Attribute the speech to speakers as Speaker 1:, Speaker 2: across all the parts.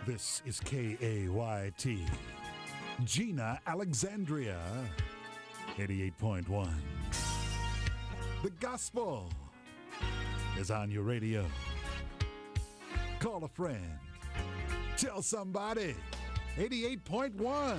Speaker 1: This is KAYT. Gina Alexandria, 88.1. The gospel is on your radio. Call a friend. Tell somebody. 88.1.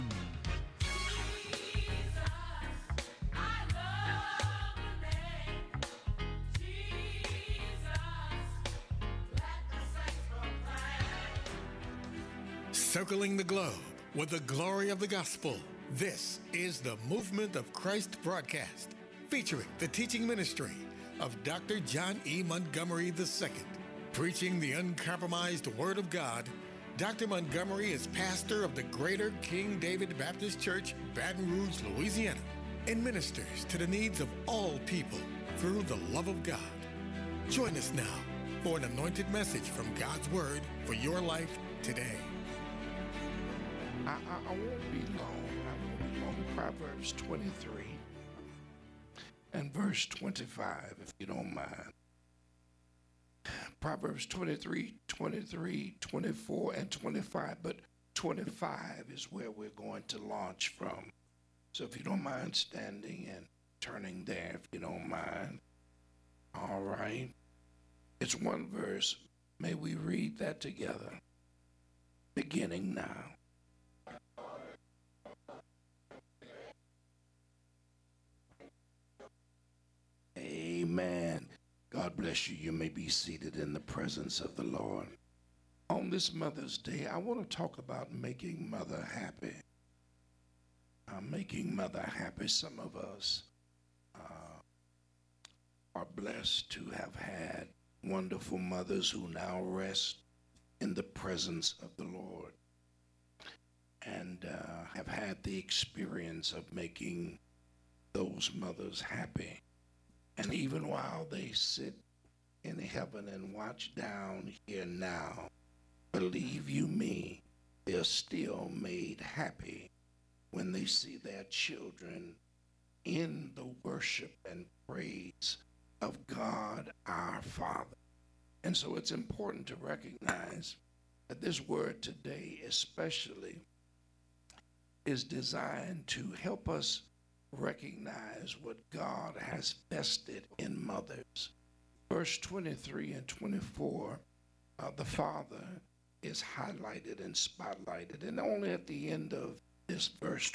Speaker 2: Circling the globe with the glory of the gospel. This is the Movement of Christ broadcast, featuring the teaching ministry of Dr. John E. Montgomery II. Preaching the uncompromised Word of God, Dr. Montgomery is pastor of the Greater King David Baptist Church, Baton Rouge, Louisiana, and ministers to the needs of all people through the love of God. Join us now for an anointed message from God's Word for your life today.
Speaker 3: I won't be long. Proverbs 23 and verse 25, if you don't mind. Proverbs 23, 24, and 25, but 25 is where we're going to launch from. So if you don't mind standing and turning there, if you don't mind. All right. It's one verse. May we read that together, beginning now. Amen. God bless you. You may be seated in the presence of the Lord. On this Mother's Day, I want to talk about making mother happy. Making mother happy. Some of us are blessed to have had wonderful mothers who now rest in the presence of the Lord and have had the experience of making those mothers happy. And even while they sit in heaven and watch down here now, believe you me, they're still made happy when they see their children in the worship and praise of God our Father. And so it's important to recognize that this word today especially is designed to help us recognize what God has vested in mothers. Verse 23 and 24, the Father is highlighted and spotlighted. And only at the end of this verse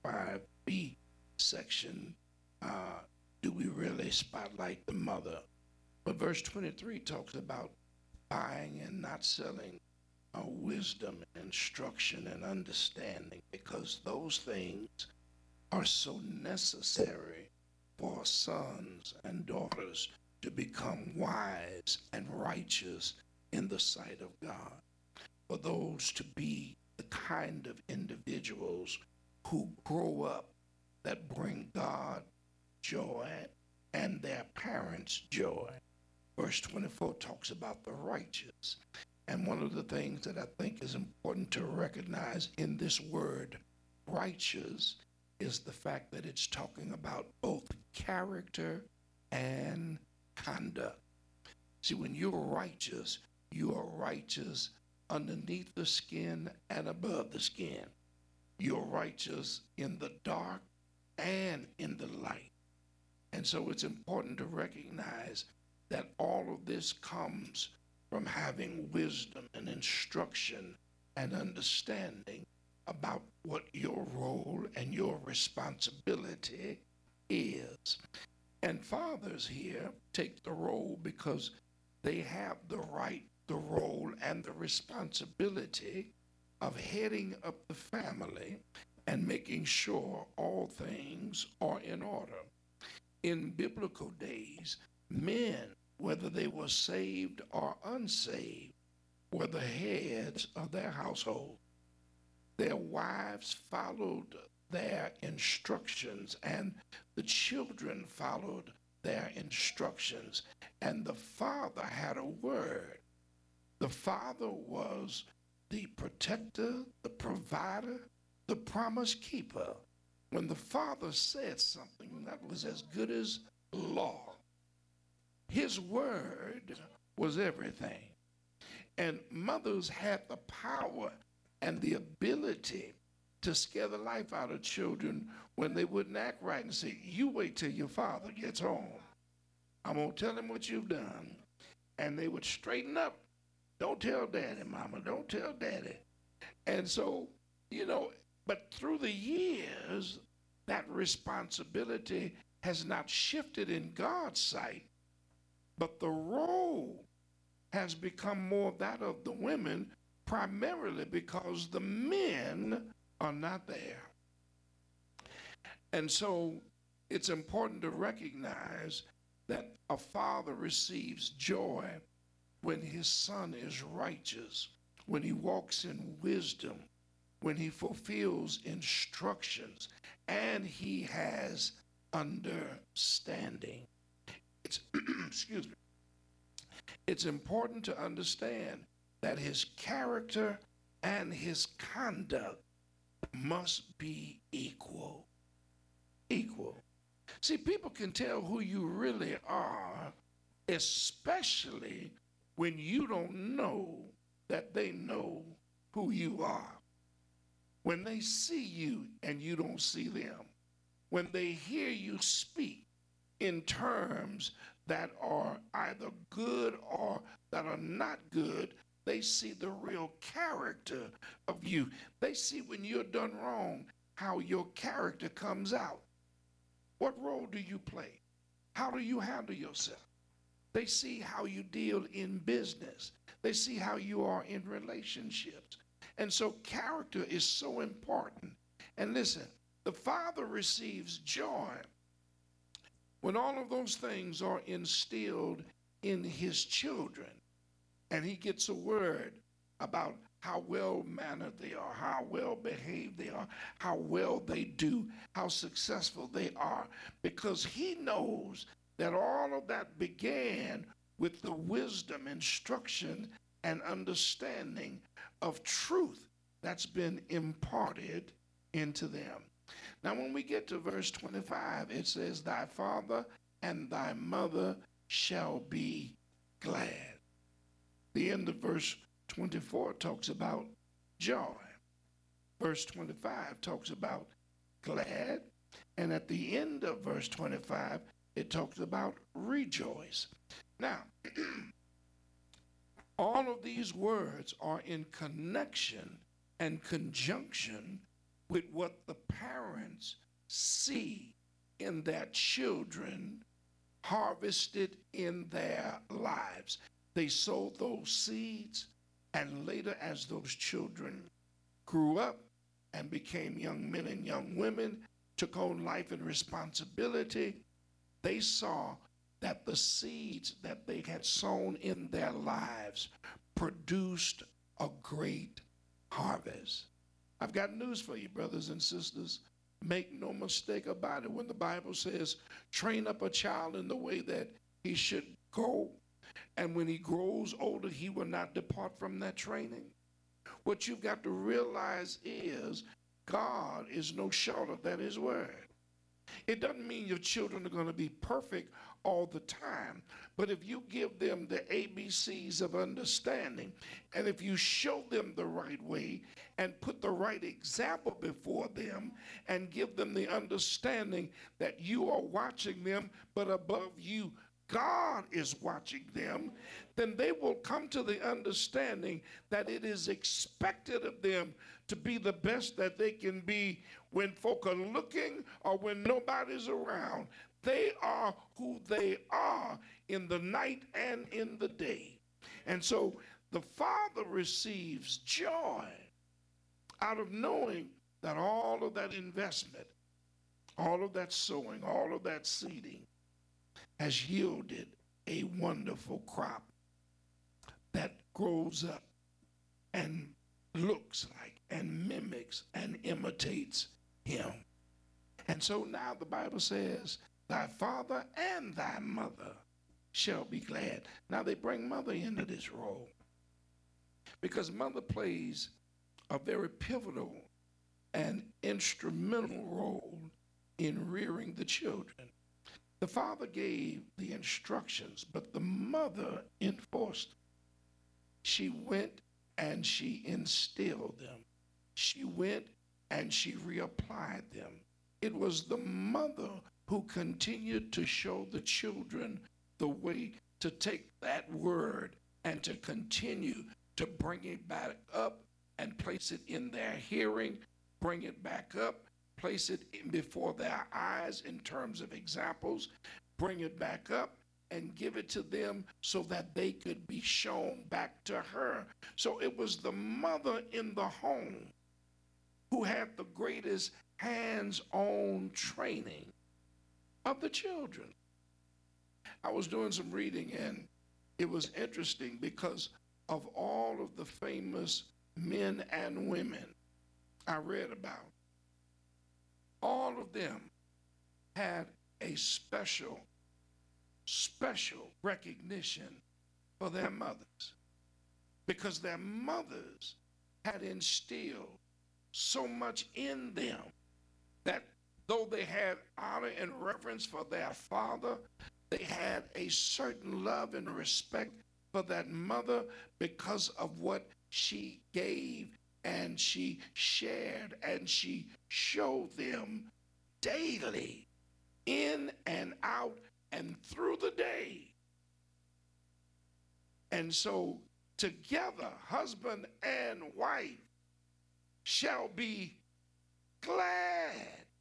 Speaker 3: 25b section do we really spotlight the mother. But verse 23 talks about buying and not selling wisdom and instruction and understanding, because those things are so necessary for sons and daughters to become wise and righteous in the sight of God. For those to be the kind of individuals who grow up that bring God joy and their parents joy. Verse 24 talks about the righteous. And one of the things that I think is important to recognize in this word, righteous, is the fact that it's talking about both character and conduct. See, when you're righteous, you are righteous underneath the skin and above the skin. You're righteous in the dark and in the light. And so it's important to recognize that all of this comes from having wisdom and instruction and understanding about what your role and your responsibility is. And fathers here take the role because they have the right, the role, and the responsibility of heading up the family and making sure all things are in order. In biblical days, men, whether they were saved or unsaved, were the heads of their household. Their wives followed their instructions, and the children followed their instructions, and the father had a word. The father was the protector, the provider, the promise keeper. When the father said something, that was as good as law. His word was everything. And mothers had the power and the ability to scare the life out of children when they wouldn't act right and say, you wait till your father gets home. I'm going to tell him what you've done. And they would straighten up. Don't tell daddy, mama. Don't tell daddy. And so, but through the years, that responsibility has not shifted in God's sight, but the role has become more that of the women, primarily because the men are not there. And so it's important to recognize that a father receives joy when his son is righteous, when he walks in wisdom, when he fulfills instructions, and he has understanding. It's excuse me. It's important to understand that his character and his conduct must be equal. Equal. See, people can tell who you really are, especially when you don't know that they know who you are. When they see you and you don't see them. When they hear you speak in terms that are either good or that are not good, they see the real character of you. They see when you're done wrong, how your character comes out. What role do you play? How do you handle yourself? They see how you deal in business. They see how you are in relationships. And so character is so important. And listen, the father receives joy when all of those things are instilled in his children. And he gets a word about how well-mannered they are, how well-behaved they are, how well they do, how successful they are, because he knows that all of that began with the wisdom, instruction, and understanding of truth that's been imparted into them. Now, when we get to verse 25, it says, thy father and thy mother shall be glad. The end of verse 24 talks about joy. Verse 25 talks about glad. And at the end of verse 25, it talks about rejoice. Now, all of these words are in connection and conjunction with what the parents see in their children harvested in their lives. They sowed those seeds, and later as those children grew up and became young men and young women, took on life and responsibility, they saw that the seeds that they had sown in their lives produced a great harvest. I've got news for you, brothers and sisters. Make no mistake about it. When the Bible says, train up a child in the way that he should go, and when he grows older, he will not depart from that training. What you've got to realize is God is no shorter than his word. It doesn't mean your children are going to be perfect all the time, but if you give them the ABCs of understanding, and if you show them the right way and put the right example before them and give them the understanding that you are watching them, but above you, God is watching them, then they will come to the understanding that it is expected of them to be the best that they can be when folk are looking or when nobody's around. They are who they are in the night and in the day. And so the father receives joy out of knowing that all of that investment, all of that sowing, all of that seeding has yielded a wonderful crop that grows up and looks like and mimics and imitates him. And so now the Bible says, thy father and thy mother shall be glad. Now they bring mother into this role because mother plays a very pivotal and instrumental role in rearing the children. The father gave the instructions, but the mother enforced. She went and she instilled them. She went and she reapplied them. It was the mother who continued to show the children the way to take that word and to continue to bring it back up and place it in their hearing, bring it back up, place it in before their eyes in terms of examples, bring it back up and give it to them so that they could be shown back to her. So it was the mother in the home who had the greatest hands-on training of the children. I was doing some reading, and it was interesting because of all of the famous men and women I read about, all of them had a special recognition for their mothers, because their mothers had instilled so much in them that though they had honor and reverence for their father, they had a certain love and respect for that mother because of what she gave and she shared and she showed them daily, in and out and through the day. And so together, husband and wife shall be glad.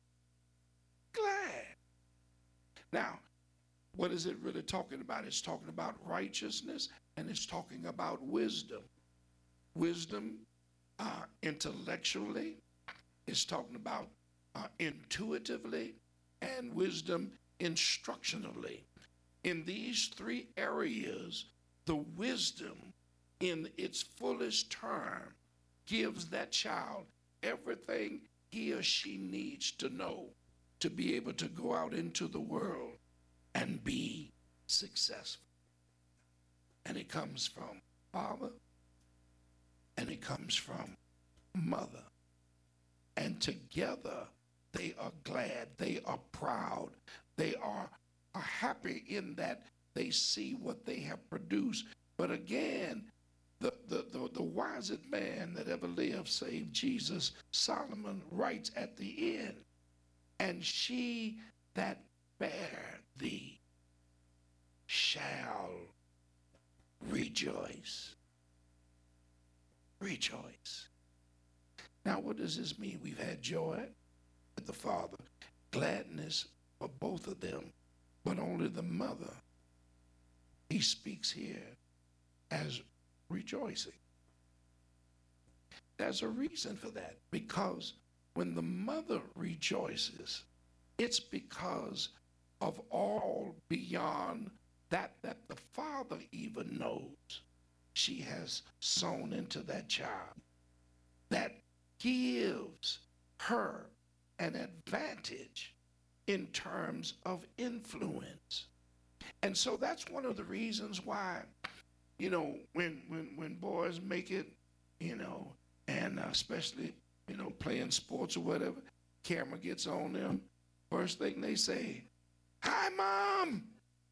Speaker 3: Now, what is it really talking about? It's talking about righteousness, and it's talking about wisdom. Wisdom intellectually, it's talking about intuitively, and wisdom instructionally. In these three areas, the wisdom in its fullest term gives that child everything he or she needs to know to be able to go out into the world and be successful. And it comes from father, and it comes from mother. And together they are glad, they are proud, they are happy in that they see what they have produced. But again, the wisest man that ever lived, save Jesus, Solomon, writes at the end, and she that bare thee shall rejoice. Rejoice. Now, what does this mean? We've had joy with the father, gladness for both of them, but only the mother, he speaks here as rejoicing. There's a reason for that, because when the mother rejoices, it's because of all beyond that the father even knows she has sown into that child, that gives her an advantage in terms of influence. And so that's one of the reasons why, when boys make it, and especially, playing sports or whatever, camera gets on them, first thing they say, "Hi, Mom.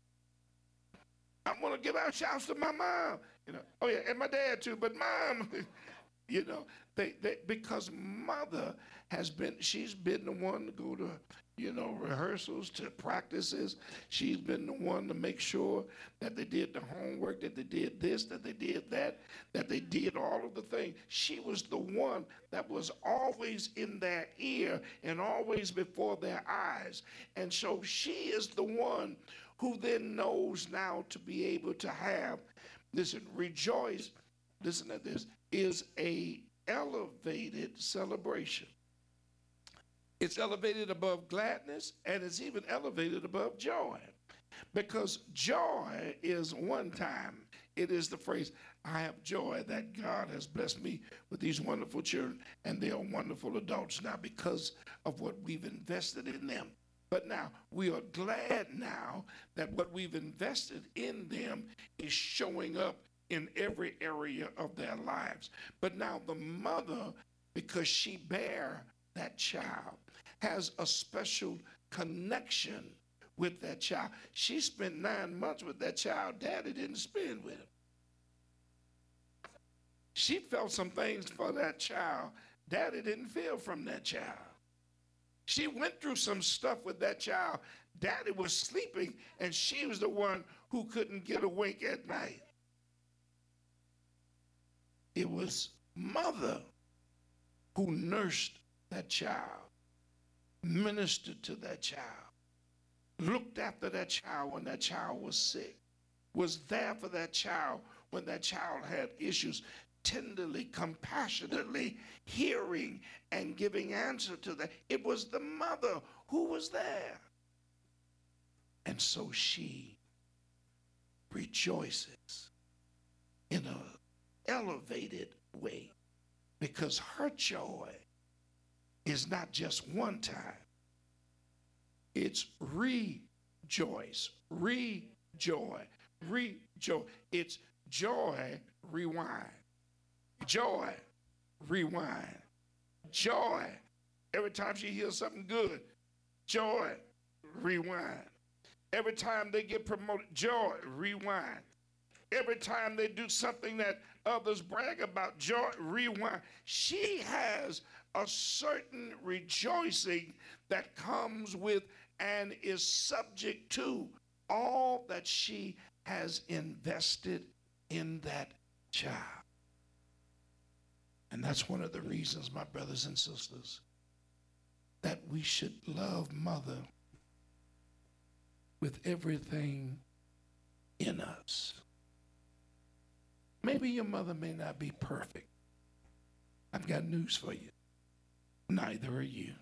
Speaker 3: I want to give out shouts to my mom." Oh yeah, and my dad too, but Mom, they because mother she's been the one to go to, rehearsals, to practices. She's been the one to make sure that they did the homework, that they did this, that they did that they did all of the things. She was the one that was always in their ear and always before their eyes. And so she is the one who then knows now to be able to have, listen, rejoice, listen to this, is a elevated celebration. It's elevated above gladness, and it's even elevated above joy. Because joy is one time. It is the phrase, I have joy that God has blessed me with these wonderful children, and they are wonderful adults now because of what we've invested in them. But now, we are glad now that what we've invested in them is showing up in every area of their lives. But now the mother, because she bare that child, has a special connection with that child. She spent 9 months with that child. Daddy didn't spend with him. She felt some things for that child Daddy didn't feel from that child. She went through some stuff with that child. Daddy was sleeping, and she was the one who couldn't get awake at night. It was mother who nursed that child, ministered to that child, looked after that child when that child was sick, was there for that child when that child had issues, tenderly, compassionately hearing and giving answer to that. It was the mother who was there. And so she rejoices in an elevated way because her joy is not just one time. It's rejoice, rejoy, rejoy. It's joy, rewind. Joy, rewind. Joy. Every time she hears something good, joy, rewind. Every time they get promoted, joy, rewind. Every time they do something that others brag about, joy, rewind. She has a certain rejoicing that comes with and is subject to all that she has invested in that child. And that's one of the reasons, my brothers and sisters, that we should love mother with everything in us. Maybe your mother may not be perfect. I've got news for you. Neither are you.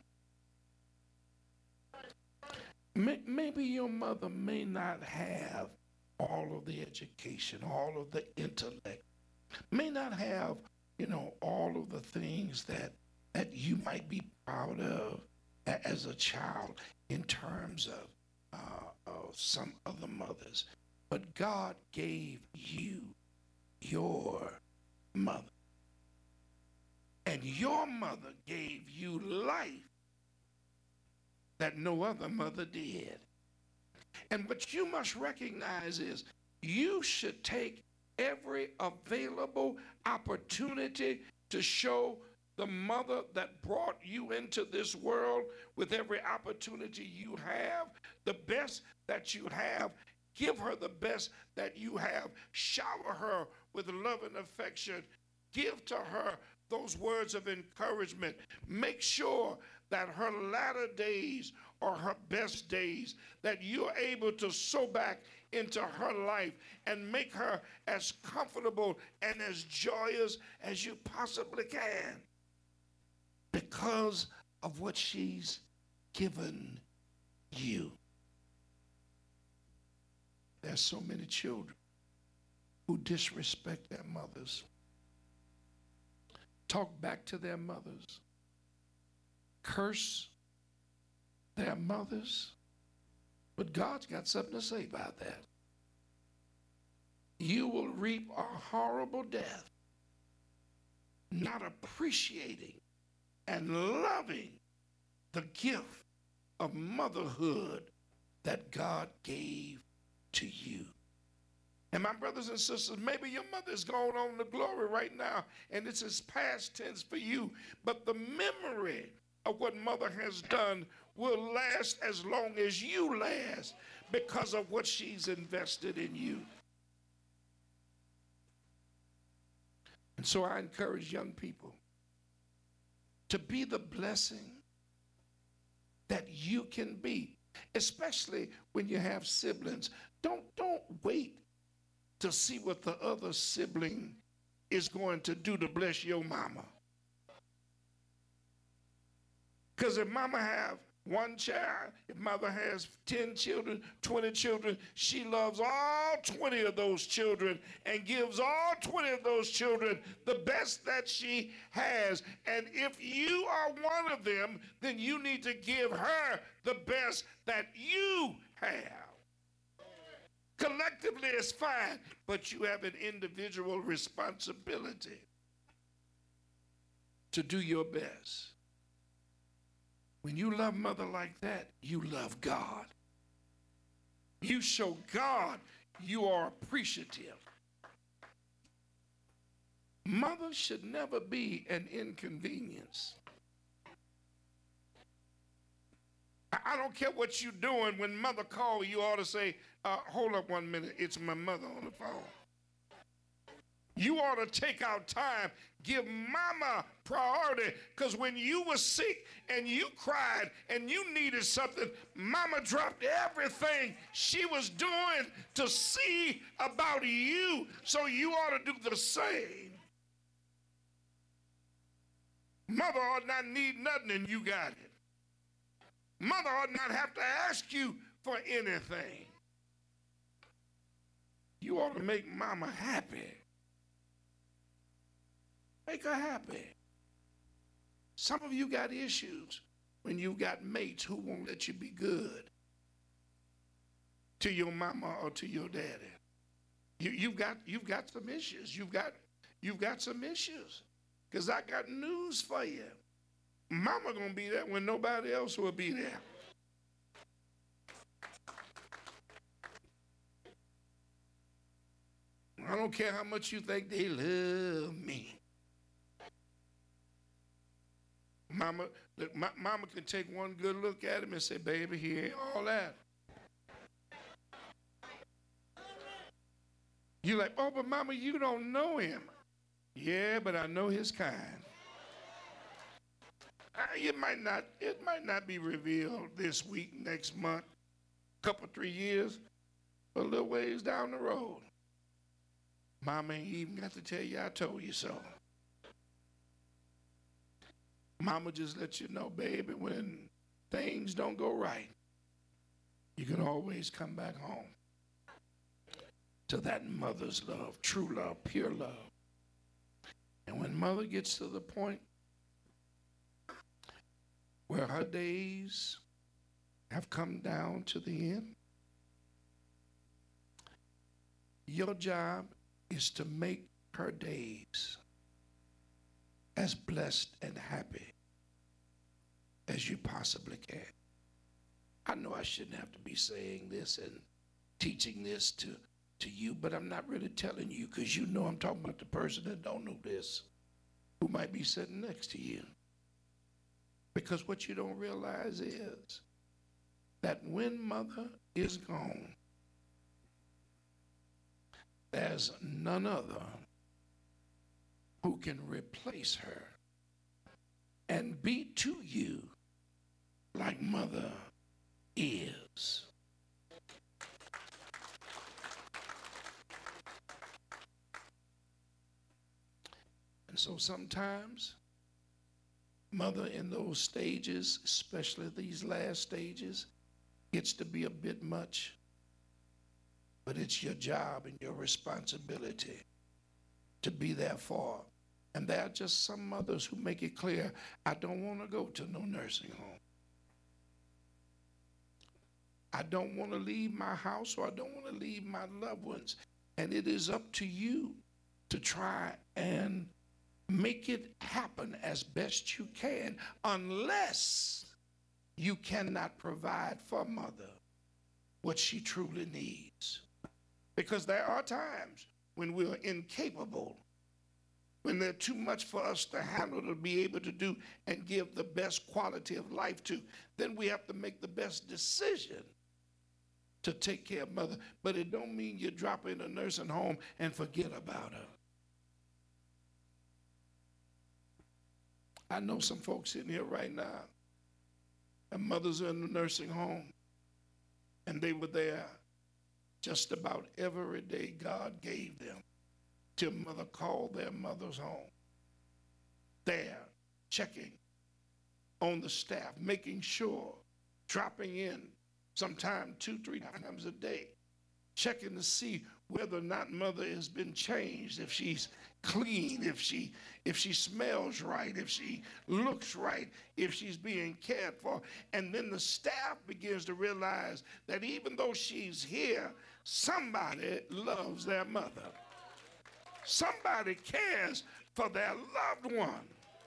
Speaker 3: Maybe your mother may not have all of the education, all of the intellect, may not have, all of the things that you might be proud of as a child in terms of some other mothers. But God gave you your mother. And your mother gave you life that no other mother did. And what you must recognize is you should take every available opportunity to show the mother that brought you into this world with every opportunity you have, the best that you have. Give her the best that you have. Shower her with love and affection. Give to her those words of encouragement. Make sure that her latter days are her best days, that you're able to sow back into her life and make her as comfortable and as joyous as you possibly can because of what she's given you. There's so many children who disrespect their mothers, talk back to their mothers, curse their mothers, but God's got something to say about that. You will reap a horrible death, not appreciating and loving the gift of motherhood that God gave to you. And my brothers and sisters, maybe your mother's gone on to glory right now, and it's his past tense for you, but the memory of what mother has done will last as long as you last because of what she's invested in you. And so I encourage young people to be the blessing that you can be, especially when you have siblings. Don't wait to see what the other sibling is going to do to bless your mama. Because if mama have one child, if mother has 10 children, 20 children, she loves all 20 of those children and gives all 20 of those children the best that she has. And if you are one of them, then you need to give her the best that you have. Collectively, it's fine, but you have an individual responsibility to do your best. When you love mother like that, you love God. You show God you are appreciative. Mother should never be an inconvenience. I don't care what you're doing. When mother calls, you ought to say, hold up 1 minute, it's my mother on the phone. You ought to take out time, give mama priority, because when you were sick and you cried and you needed something, mama dropped everything she was doing to see about you, so you ought to do the same. Mother ought not need nothing and you got it. Mother ought not have to ask you for anything. You ought to make mama happy. Make her happy. Some of you got issues when you got mates who won't let you be good to your mama or to your daddy. You've got some issues. You've got some issues. Because I got news for you. Mama gonna be there when nobody else will be there. I don't care how much you think they love me. Mama can take one good look at him and say, baby, he ain't all that. You're like, oh, but mama, you don't know him. Yeah, but I know his kind. It might not be revealed this week, next month, couple, 3 years, but a little ways down the road. Mama ain't even got to tell you I told you so. Mama just let you know, baby, when things don't go right, you can always come back home to that mother's love, true love, pure love. And when mother gets to the point where her days have come down to the end, your job is to make her days as blessed and happy as you possibly can. I know I shouldn't have to be saying this and teaching this to you, but I'm not really telling you, because you know I'm talking about the person that don't know this, who might be sitting next to you. Because what you don't realize is that when mother is gone, there's none other who can replace her and be to you like mother is. And so sometimes mother in those stages, especially these last stages, gets to be a bit much. But it's your job and your responsibility to be there for her. And there are just some mothers who make it clear, I don't want to go to no nursing home. I don't want to leave my house, or I don't want to leave my loved ones. And it is up to you to try and make it happen as best you can, unless you cannot provide for mother what she truly needs. Because there are times when we're incapable, when there's too much for us to handle, to be able to do and give the best quality of life to. Then we have to make the best decision to take care of mother. But it don't mean you drop her in a nursing home and forget about her. I know some folks in here right now, and mothers are in the nursing home, and they were there just about every day God gave them till mother called their mothers home. There, checking on the staff, making sure, dropping in sometime 2-3 times a day, checking to see whether or not mother has been changed, if she's clean, if she smells right, if she looks right, if she's being cared for. And then the staff begins to realize that even though she's here, somebody loves their mother. Somebody cares for their loved one.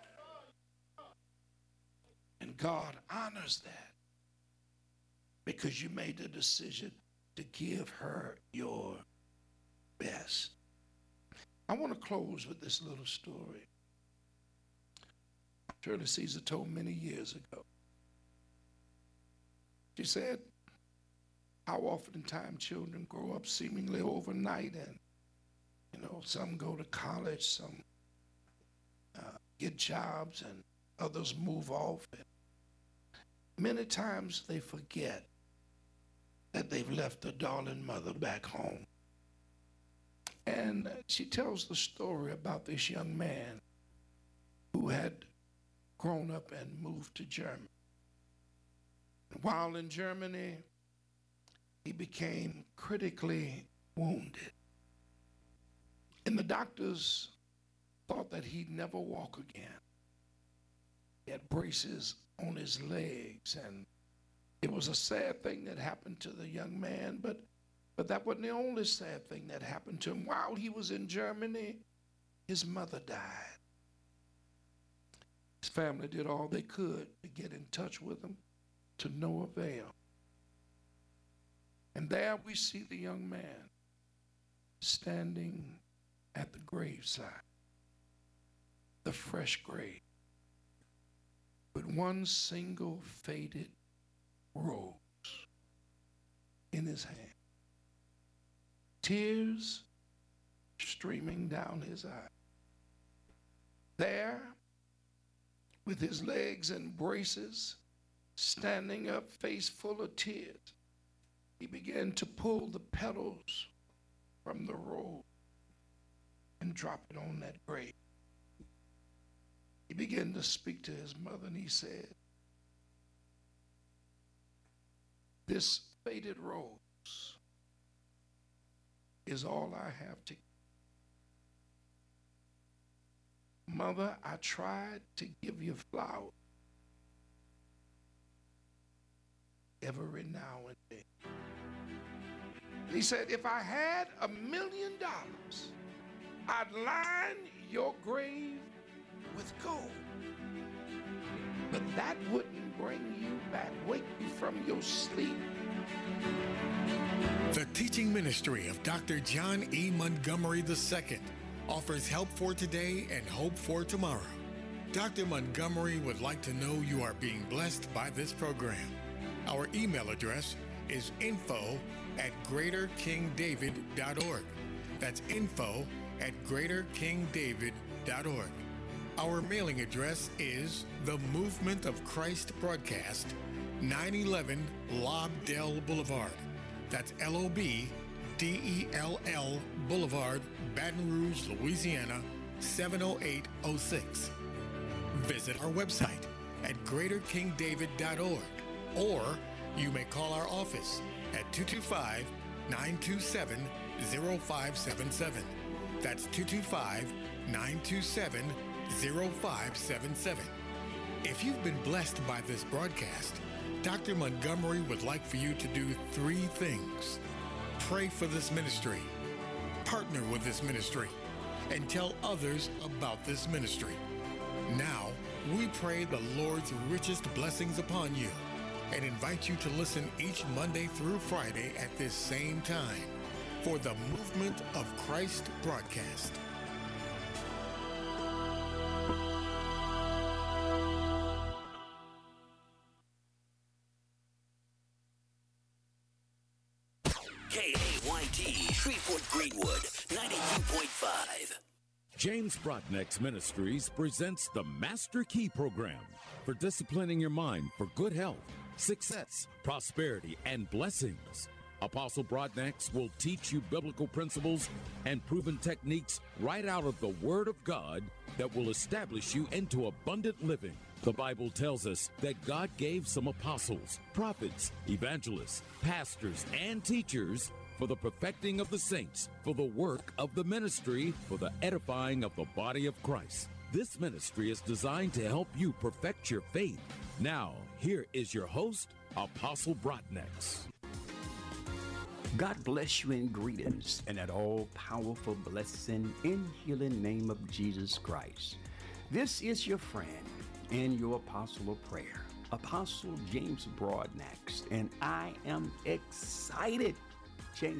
Speaker 3: And God honors that because you made the decision to give her your best. I want to close with this little story. Shirley Caesar told many years ago. She said, how oftentimes children grow up seemingly overnight, and some go to college, some get jobs, and others move off. And many times they forget that they've left a darling mother back home. And she tells the story about this young man who had grown up and moved to Germany. While in Germany, he became critically wounded. And the doctors thought that he'd never walk again. He had braces on his legs, and it was a sad thing that happened to the young man, but that wasn't the only sad thing that happened to him. While he was in Germany, his mother died. His family did all they could to get in touch with him, to no avail. And there we see the young man standing at the graveside, the fresh grave, with one single faded rose in his hand, tears streaming down his eyes. There, with his legs in braces, standing up, face full of tears, he began to pull the petals from the rose and drop it on that grave. He began to speak to his mother, and he said, this faded rose is all I have to give. Mother, I tried to give you flowers every now and then. And he said, if I had $1 million, I'd line your grave with gold. But that wouldn't bring you back, wake you from your sleep.
Speaker 2: The teaching ministry of Dr. John E. Montgomery II offers help for today and hope for tomorrow. Dr. Montgomery would like to know you are being blessed by this program. Our email address is info@greaterkingdavid.org. That's info@greaterkingdavid.org. Our mailing address is The Movement of Christ Broadcast, 911 Lobdell Boulevard. That's LOBDELL Boulevard, Baton Rouge, Louisiana, 70806. Visit our website at greaterkingdavid.org, or you may call our office at 225-927-0577. That's 225-927-0577. If you've been blessed by this broadcast, Dr. Montgomery would like for you to do 3 things. Pray for this ministry, partner with this ministry, and tell others about this ministry. Now, we pray the Lord's richest blessings upon you and invite you to listen each Monday through Friday at this same time for the Movement of Christ broadcast.
Speaker 4: KAYT, Shreveport Greenwood, 92.5.
Speaker 5: James Brodnick's Ministries presents the Master Key Program for disciplining your mind for good health, success, prosperity, and blessings. Apostle Brodnick will teach you biblical principles and proven techniques right out of the Word of God that will establish you into abundant living. The Bible tells us that God gave some apostles, prophets, evangelists, pastors, and teachers for the perfecting of the saints, for the work of the ministry, for the edifying of the body of Christ. This ministry is designed to help you perfect your faith. Now, here is your host, Apostle Brodnick.
Speaker 6: God bless you in greetings and that all-powerful blessing in healing name of Jesus Christ. This is your friend and your apostle of prayer, Apostle James Brodnick, and I am excited.